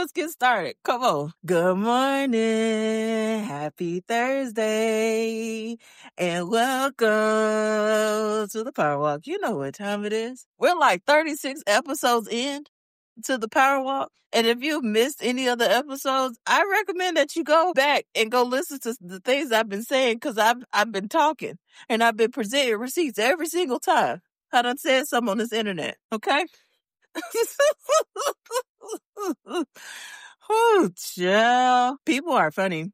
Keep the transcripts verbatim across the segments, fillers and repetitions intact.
let's get started. Come on. Good morning. Happy Thursday. And welcome to the Power Walk. You know what time it is. We're like thirty-six episodes in to the Power Walk. And if you missed any of the episodes, I recommend that you go back and go listen to the things I've been saying, because I've, I've been talking and I've been presenting receipts every single time I done said something on this internet. Okay? Oh, child. People are funny.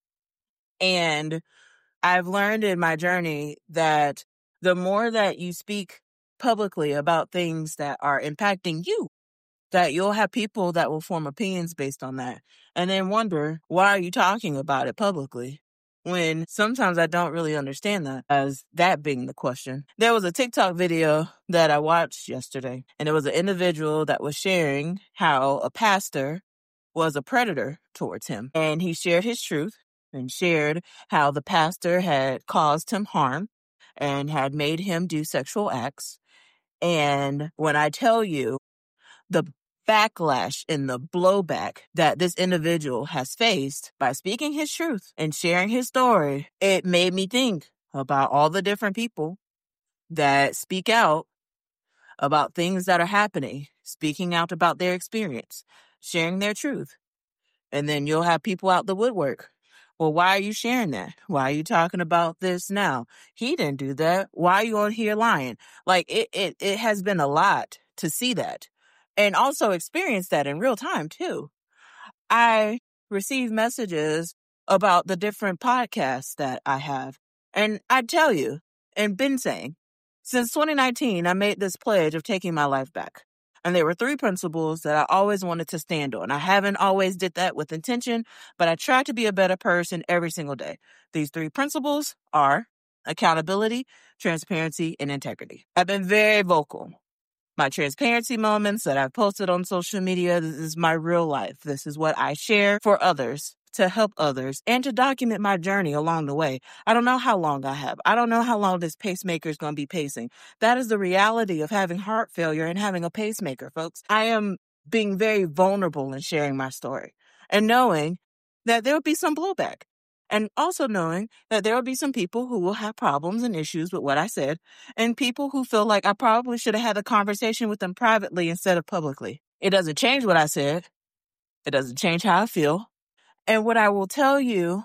And I've learned in my journey that the more that you speak publicly about things that are impacting you, that you'll have people that will form opinions based on that and then wonder, why are you talking about it publicly? When sometimes I don't really understand that as that being the question. There was a TikTok video that I watched yesterday, and it was an individual that was sharing how a pastor was a predator towards him. And he shared his truth and shared how the pastor had caused him harm and had made him do sexual acts. And when I tell you the backlash and the blowback that this individual has faced by speaking his truth and sharing his story, it made me think about all the different people that speak out about things that are happening, speaking out about their experience, sharing their truth. And then you'll have people out the woodwork. Well, why are you sharing that? Why are you talking about this now? He didn't do that. Why are you on here lying? Like, it, it, it has been a lot to see that. And also experience that in real time, too. I receive messages about the different podcasts that I have. And I tell you, and been saying, since twenty nineteen, I made this pledge of taking my life back. And there were three principles that I always wanted to stand on. I haven't always did that with intention, but I try to be a better person every single day. These three principles are accountability, transparency, and integrity. I've been very vocal. My transparency moments that I've posted on social media, this is my real life. This is what I share for others, to help others, and to document my journey along the way. I don't know how long I have. I don't know how long this pacemaker is going to be pacing. That is the reality of having heart failure and having a pacemaker, folks. I am being very vulnerable in sharing my story and knowing that there will be some blowback. And also knowing that there will be some people who will have problems and issues with what I said, and people who feel like I probably should have had a conversation with them privately instead of publicly. It doesn't change what I said. It doesn't change how I feel. And what I will tell you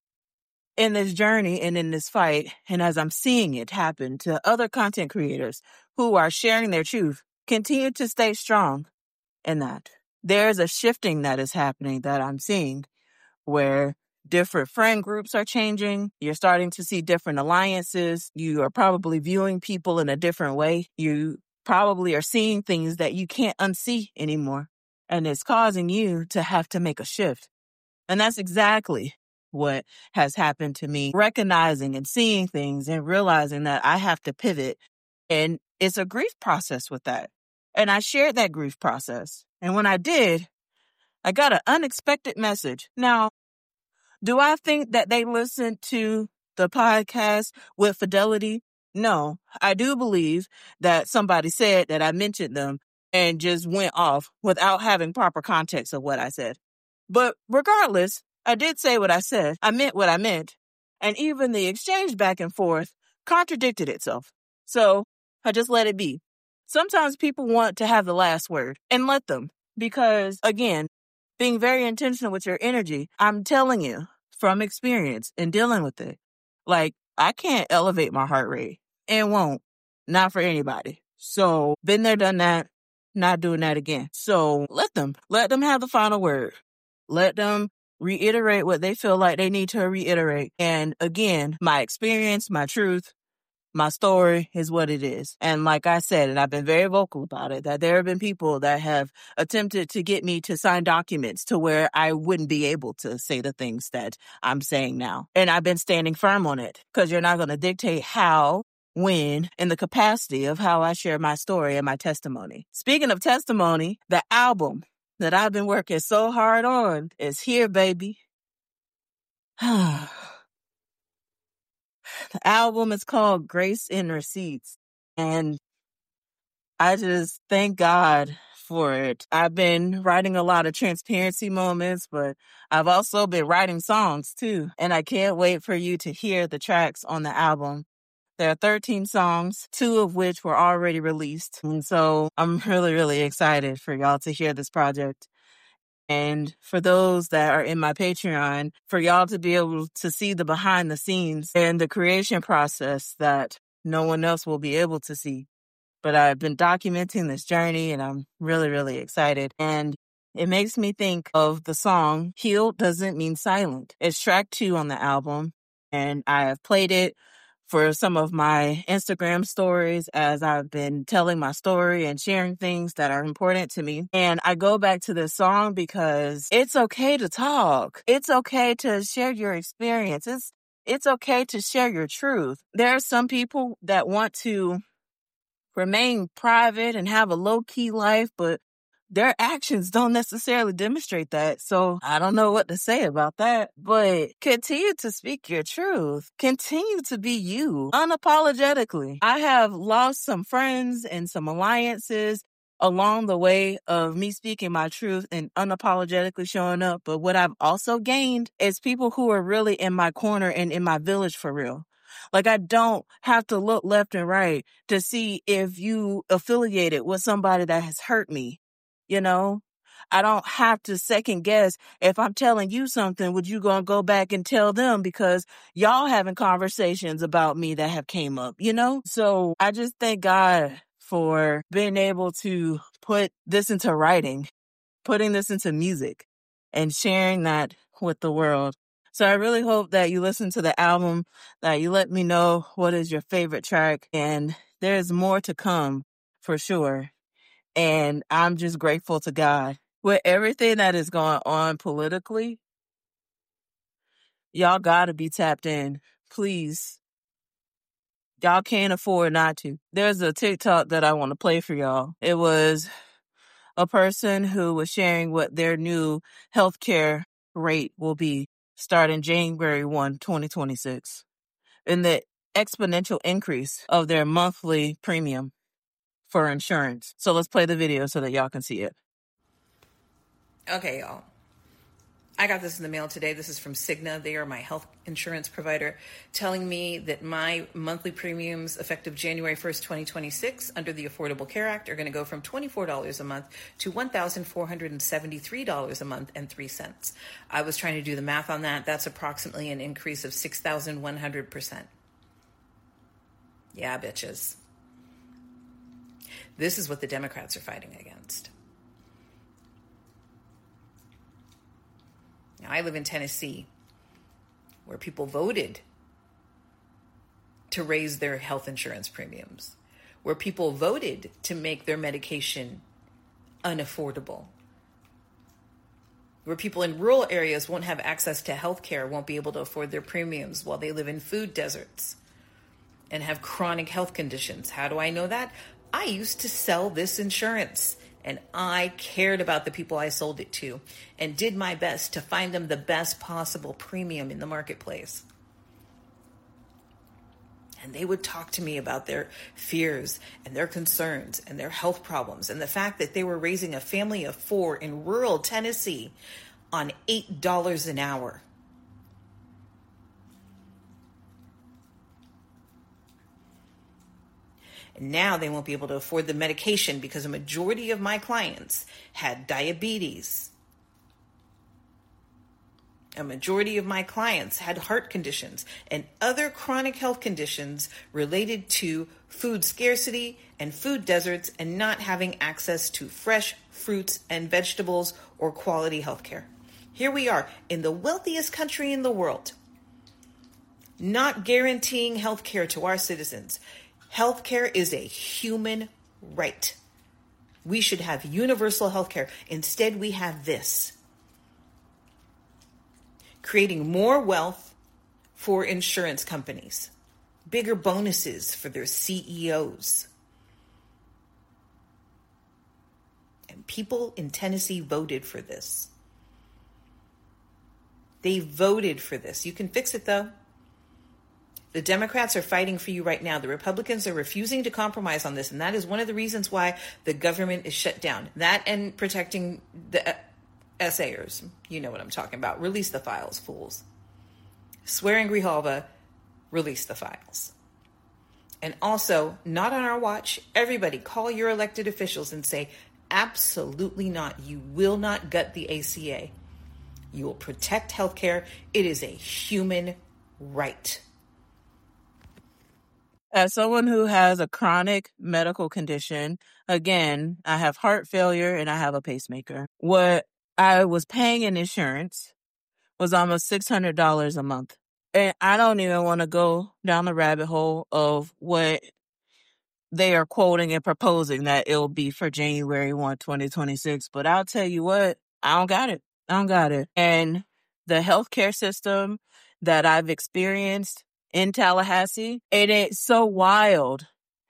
in this journey and in this fight, and as I'm seeing it happen to other content creators who are sharing their truth, continue to stay strong in that. There's a shifting that is happening that I'm seeing where different friend groups are changing. You're starting to see different alliances. You are probably viewing people in a different way. You probably are seeing things that you can't unsee anymore. And it's causing you to have to make a shift. And that's exactly what has happened to me, recognizing and seeing things and realizing that I have to pivot. And it's a grief process with that. And I shared that grief process. And when I did, I got an unexpected message. Now, do I think that they listened to the podcast with fidelity? No, I do believe that somebody said that I mentioned them and just went off without having proper context of what I said. But regardless, I did say what I said. I meant what I meant. And even the exchange back and forth contradicted itself. So I just let it be. Sometimes people want to have the last word, and let them. Because, again, being very intentional with your energy, I'm telling you from experience and dealing with it, like, I can't elevate my heart rate and won't, not for anybody. So been there, done that, not doing that again. So let them, let them have the final word. Let them reiterate what they feel like they need to reiterate. And again, my experience, my truth, my story is what it is. And like I said, and I've been very vocal about it, that there have been people that have attempted to get me to sign documents to where I wouldn't be able to say the things that I'm saying now. And I've been standing firm on it, because you're not going to dictate how, when, in the capacity of how I share my story and my testimony. Speaking of testimony, the album that I've been working so hard on is here, baby. The album is called Grace in Receipts. And I just thank God for it. I've been writing a lot of transparency moments, but I've also been writing songs too. And I can't wait for you to hear the tracks on the album. There are thirteen songs, two of which were already released. And so I'm really, really excited for y'all to hear this project. And for those that are in my Patreon, for y'all to be able to see the behind the scenes and the creation process that no one else will be able to see. But I've been documenting this journey and I'm really, really excited. And it makes me think of the song Healed Doesn't Mean Silent. It's track two on the album, and I have played it for some of my Instagram stories as I've been telling my story and sharing things that are important to me. And I go back to this song because it's okay to talk. It's okay to share your experience. It's, it's okay to share your truth. There are some people that want to remain private and have a low-key life, but their actions don't necessarily demonstrate that. So I don't know what to say about that, but continue to speak your truth. Continue to be you unapologetically. I have lost some friends and some alliances along the way of me speaking my truth and unapologetically showing up. But what I've also gained is people who are really in my corner and in my village for real. Like, I don't have to look left and right to see if you affiliated with somebody that has hurt me. You know, I don't have to second guess if I'm telling you something, would you gonna go back and tell them because y'all having conversations about me that have came up, you know? So I just thank God for being able to put this into writing, putting this into music and sharing that with the world. So I really hope that you listen to the album, that you let me know what is your favorite track, and there's more to come for sure. And I'm just grateful to God. With everything that is going on politically, y'all gotta be tapped in. Please. Y'all can't afford not to. There's a TikTok that I want to play for y'all. It was a person who was sharing what their new healthcare rate will be starting January first, twenty twenty-six. And the exponential increase of their monthly premium for insurance. So let's play the video so that y'all can see it. Okay, y'all. I got this in the mail today. This is from Cigna. They are my health insurance provider, telling me that my monthly premiums effective January first, twenty twenty-six under the Affordable Care Act are going to go from twenty-four dollars a month to one thousand four hundred seventy-three dollars a month and three cents. I was trying to do the math on that. That's approximately an increase of six thousand one hundred percent. Yeah, bitches. This is what the Democrats are fighting against. Now, I live in Tennessee, where people voted to raise their health insurance premiums, where people voted to make their medication unaffordable, where people in rural areas won't have access to health care, won't be able to afford their premiums while they live in food deserts and have chronic health conditions. How do I know that? I used to sell this insurance, and I cared about the people I sold it to and did my best to find them the best possible premium in the marketplace. And they would talk to me about their fears and their concerns and their health problems and the fact that they were raising a family of four in rural Tennessee on eight dollars an hour. And now they won't be able to afford the medication because a majority of my clients had diabetes. A majority of my clients had heart conditions and other chronic health conditions related to food scarcity and food deserts and not having access to fresh fruits and vegetables or quality health care. Here we are in the wealthiest country in the world, not guaranteeing health care to our citizens. Healthcare is a human right. We should have universal healthcare. Instead, we have this. Creating more wealth for insurance companies. Bigger bonuses for their C E Os. And people in Tennessee voted for this. They voted for this. You can fix it, though. The Democrats are fighting for you right now. The Republicans are refusing to compromise on this, and that is one of the reasons why the government is shut down. That and protecting the essayers. You know what I'm talking about. Release the files, fools. Swearing Grijalva, release the files. And also, not on our watch, everybody call your elected officials and say, absolutely not. You will not gut the A C A. You will protect healthcare. It is a human right. As someone who has a chronic medical condition, again, I have heart failure and I have a pacemaker. What I was paying in insurance was almost six hundred dollars a month. And I don't even want to go down the rabbit hole of what they are quoting and proposing that it'll be for January first, twenty twenty-six. But I'll tell you what, I don't got it. I don't got it. And the healthcare system that I've experienced in Tallahassee, it is so wild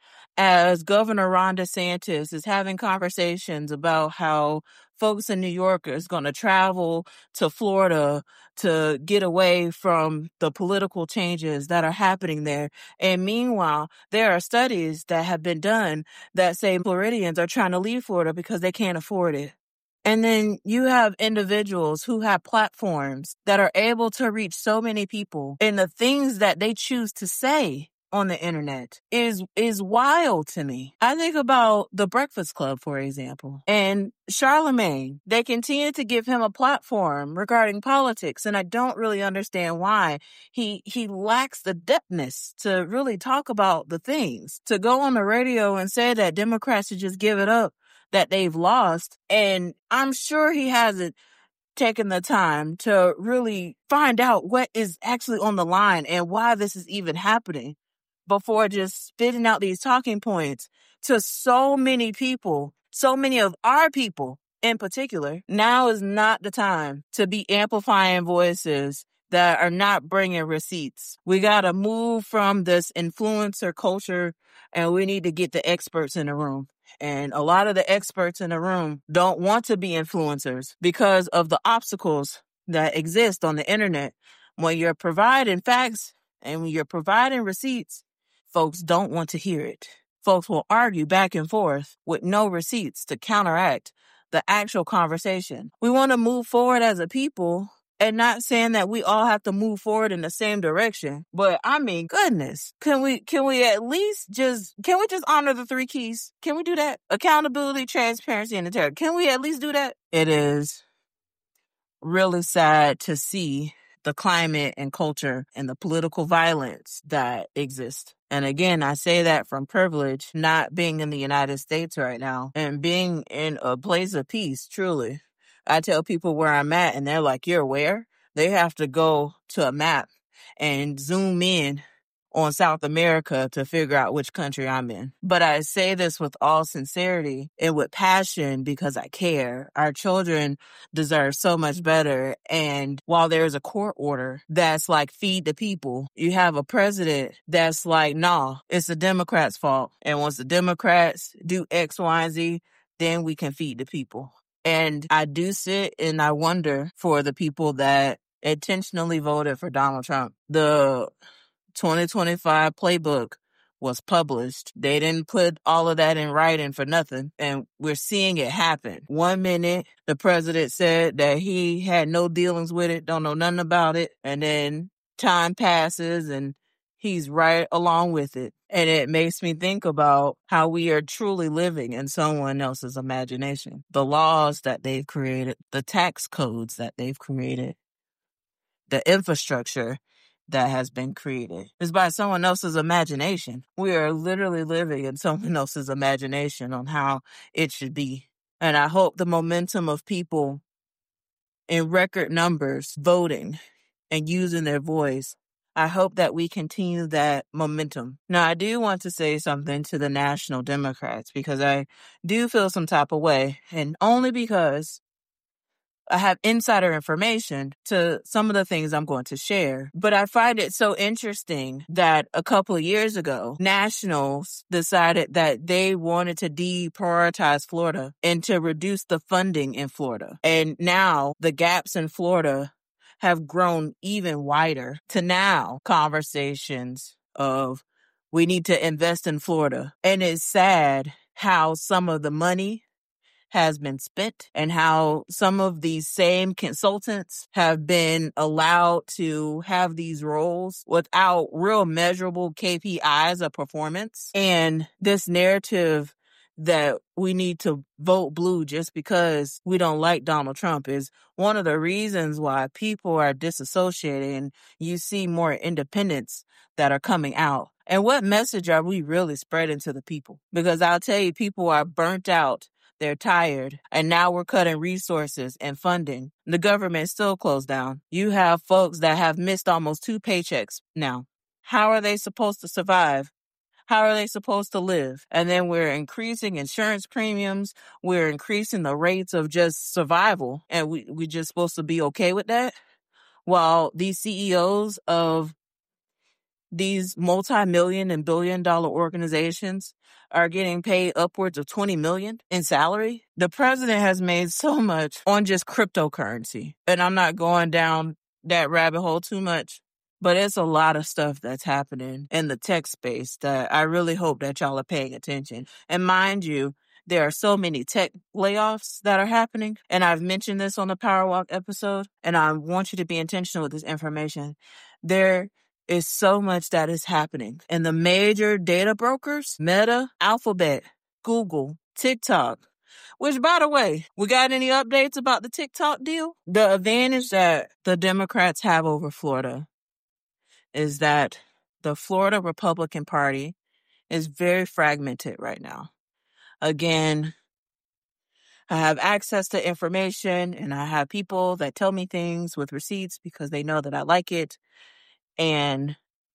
as Governor Ron DeSantis is having conversations about how folks in New York is going to travel to Florida to get away from the political changes that are happening there. And meanwhile, there are studies that have been done that say Floridians are trying to leave Florida because they can't afford it. And then you have individuals who have platforms that are able to reach so many people, and the things that they choose to say on the internet is is wild to me. I think about the Breakfast Club, for example, and Charlemagne. They continue to give him a platform regarding politics, and I don't really understand why. He he lacks the depthness to really talk about the things. To go on the radio and say that Democrats should just give it up, that they've lost, and I'm sure he hasn't taken the time to really find out what is actually on the line and why this is even happening before just spitting out these talking points to so many people, so many of our people in particular. Now is not the time to be amplifying voices that are not bringing receipts. We got to move from this influencer culture, and we need to get the experts in the room. And a lot of the experts in the room don't want to be influencers because of the obstacles that exist on the internet. When you're providing facts and when you're providing receipts, folks don't want to hear it. Folks will argue back and forth with no receipts to counteract the actual conversation. We want to move forward as a people, and not saying that we all have to move forward in the same direction. But I mean, goodness, can we can we at least just can we just honor the three keys? Can we do that? Accountability, transparency, and integrity. Can we at least do that? It is really sad to see the climate and culture and the political violence that exists. And again, I say that from privilege, not being in the United States right now and being in a place of peace, truly. I tell people where I'm at and they're like, you're where? They have to go to a map and zoom in on South America to figure out which country I'm in. But I say this with all sincerity and with passion because I care. Our children deserve so much better. And while there's a court order that's like, feed the people, you have a president that's like, nah, it's the Democrats' fault. And once the Democrats do X, Y, and Z, then we can feed the people. And I do sit and I wonder for the people that intentionally voted for Donald Trump. The twenty twenty-five playbook was published. They didn't put all of that in writing for nothing. And we're seeing it happen. One minute, the president said that he had no dealings with it, don't know nothing about it. And then time passes and he's right along with it. And it makes me think about how we are truly living in someone else's imagination. The laws that they've created, the tax codes that they've created, the infrastructure that has been created is by someone else's imagination. We are literally living in someone else's imagination on how it should be. And I hope the momentum of people in record numbers voting and using their voice, I hope that we continue that momentum. Now, I do want to say something to the National Democrats because I do feel some type of way, and only because I have insider information to some of the things I'm going to share. But I find it so interesting that a couple of years ago, Nationals decided that they wanted to deprioritize Florida and to reduce the funding in Florida. And now the gaps in Florida have grown even wider to now conversations of we need to invest in Florida. And it's sad how some of the money has been spent and how some of these same consultants have been allowed to have these roles without real measurable K P Is of performance. And this narrative that we need to vote blue just because we don't like Donald Trump is one of the reasons why people are disassociated and you see more independents that are coming out. And what message are we really spreading to the people? Because I'll tell you, people are burnt out. They're tired. And now we're cutting resources and funding. The government is still closed down. You have folks that have missed almost two paychecks now. How are they supposed to survive? How are they supposed to live? And then we're increasing insurance premiums. We're increasing the rates of just survival. And we, we're just supposed to be okay with that? While these C E Os of these multi-million and billion dollar organizations are getting paid upwards of twenty million in salary. The president has made so much on just cryptocurrency. And I'm not going down that rabbit hole too much, but it's a lot of stuff that's happening in the tech space that I really hope that y'all are paying attention. And mind you, there are so many tech layoffs that are happening. And I've mentioned this on the Power Walk episode, and I want you to be intentional with this information. There is so much that is happening. And the major data brokers, Meta, Alphabet, Google, TikTok, which, by the way, we got any updates about the TikTok deal? The advantage that the Democrats have over Florida is that the Florida Republican Party is very fragmented right now. Again, I have access to information and I have people that tell me things with receipts because they know that I like it. And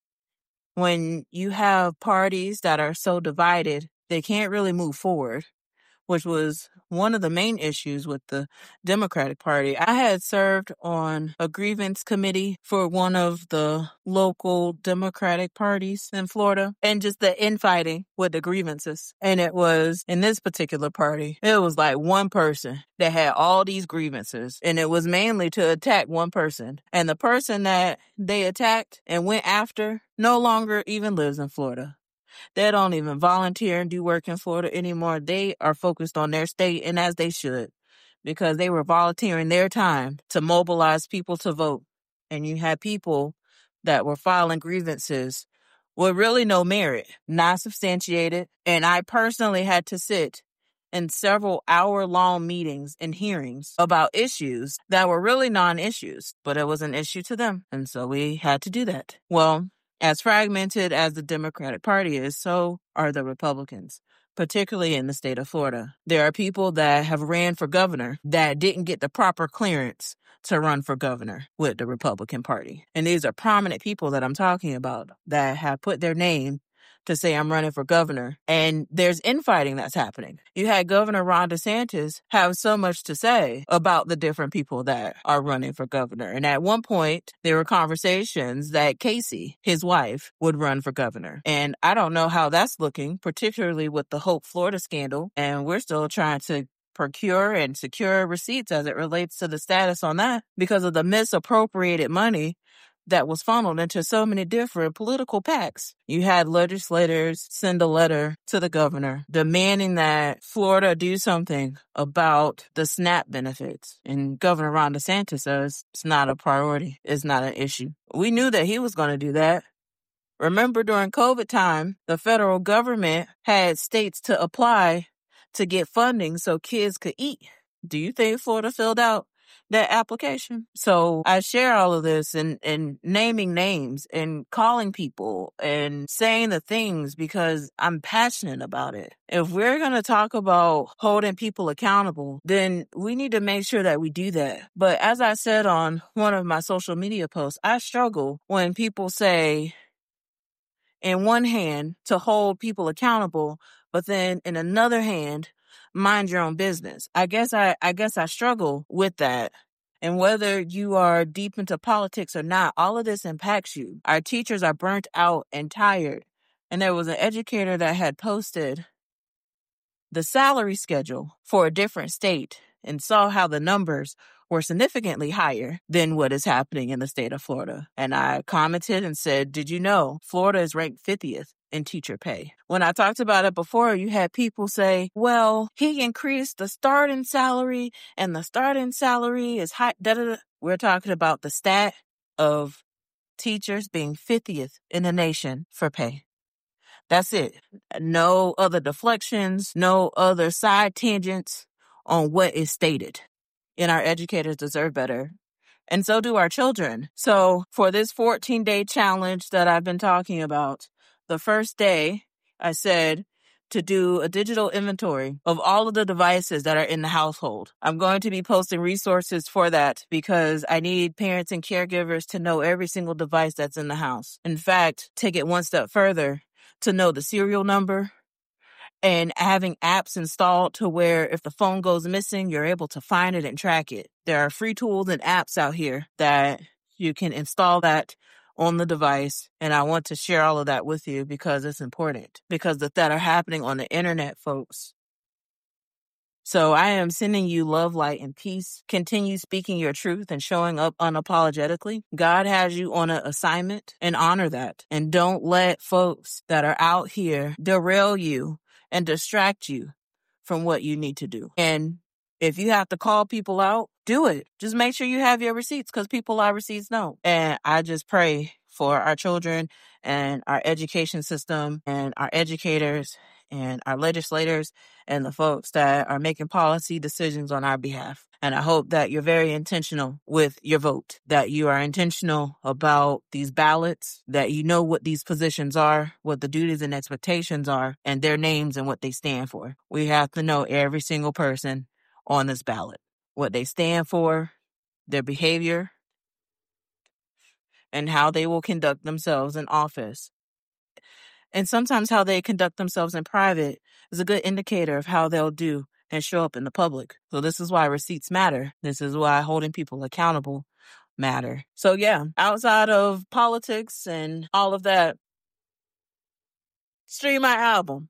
when you have parties that are so divided, they can't really move forward, which was one of the main issues with the Democratic Party. I had served on a grievance committee for one of the local Democratic parties in Florida, and just the infighting with the grievances. And it was, in this particular party, it was like one person that had all these grievances, and it was mainly to attack one person. And the person that they attacked and went after no longer even lives in Florida. They don't even volunteer and do work in Florida anymore. They are focused on their state, and as they should, because they were volunteering their time to mobilize people to vote. And you had people that were filing grievances with really no merit, not substantiated. And I personally had to sit in several hour-long meetings and hearings about issues that were really non-issues, but it was an issue to them. And so we had to do that. Well, as fragmented as the Democratic Party is, so are the Republicans, particularly in the state of Florida. There are people that have ran for governor that didn't get the proper clearance to run for governor with the Republican Party. And these are prominent people that I'm talking about that have put their name to say I'm running for governor. And there's infighting that's happening. You had Governor Ron DeSantis have so much to say about the different people that are running for governor. And at one point, there were conversations that Casey, his wife, would run for governor. And I don't know how that's looking, particularly with the Hope Florida scandal. And we're still trying to procure and secure receipts as it relates to the status on that because of the misappropriated money that was funneled into so many different political PACs. You had legislators send a letter to the governor demanding that Florida do something about the SNAP benefits. And Governor Ron DeSantis says it's not a priority. It's not an issue. We knew that he was going to do that. Remember, during COVID time, the federal government had states to apply to get funding so kids could eat. Do you think Florida filled out that application? So I share all of this and, and naming names and calling people and saying the things because I'm passionate about it. If we're going to talk about holding people accountable, then we need to make sure that we do that. But as I said on one of my social media posts, I struggle when people say, in one hand, to hold people accountable, but then in another hand, mind your own business. I guess I, I guess I struggle with that. And whether you are deep into politics or not, all of this impacts you. Our teachers are burnt out and tired. And there was an educator that had posted the salary schedule for a different state and saw how the numbers were significantly higher than what is happening in the state of Florida. And I commented and said, did you know Florida is ranked fiftieth in teacher pay? When I talked about it before, you had people say, well, he increased the starting salary and the starting salary is high. Da, da, da. We're talking about the stat of teachers being fiftieth in the nation for pay. That's it. No other deflections, no other side tangents on what is stated. And our educators deserve better. And so do our children. So for this fourteen-day challenge that I've been talking about, the first day I said to do a digital inventory of all of the devices that are in the household. I'm going to be posting resources for that because I need parents and caregivers to know every single device that's in the house. In fact, take it one step further to know the serial number and having apps installed to where if the phone goes missing, you're able to find it and track it. There are free tools and apps out here that you can install that on the device. And I want to share all of that with you because it's important, because the that are happening on the internet, folks. So I am sending you love, light, and peace. Continue speaking your truth and showing up unapologetically. God has you on an assignment and honor that. And don't let folks that are out here derail you and distract you from what you need to do. And if you have to call people out, do it. Just make sure you have your receipts because people lie, receipts no. And I just pray for our children and our education system and our educators and our legislators and the folks that are making policy decisions on our behalf. And I hope that you're very intentional with your vote, that you are intentional about these ballots, that you know what these positions are, what the duties and expectations are, and their names and what they stand for. We have to know every single person on this ballot, what they stand for, their behavior, and how they will conduct themselves in office. And sometimes how they conduct themselves in private is a good indicator of how they'll do and show up in the public. So this is why receipts matter. This is why holding people accountable matter. So yeah, outside of politics and all of that, stream my album.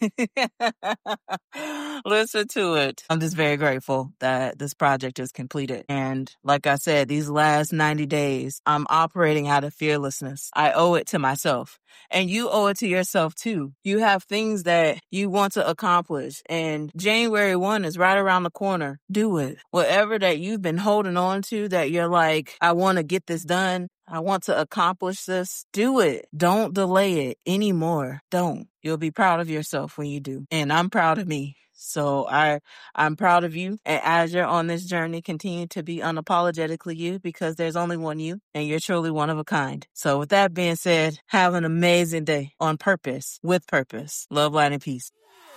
Listen to it. I'm just very grateful that this project is completed. And like I said, these last ninety days, I'm operating out of fearlessness. I owe it to myself. And you owe it to yourself too. You have things that you want to accomplish. And January first is right around the corner. Do it. Whatever that you've been holding on to that you're like, I want to get this done. I want to accomplish this. Do it. Don't delay it anymore. Don't. You'll be proud of yourself when you do. And I'm proud of me. So I, I'm proud of you. And as you're on this journey, continue to be unapologetically you because there's only one you and you're truly one of a kind. So with that being said, have an amazing day on purpose, with purpose. Love, light, and peace.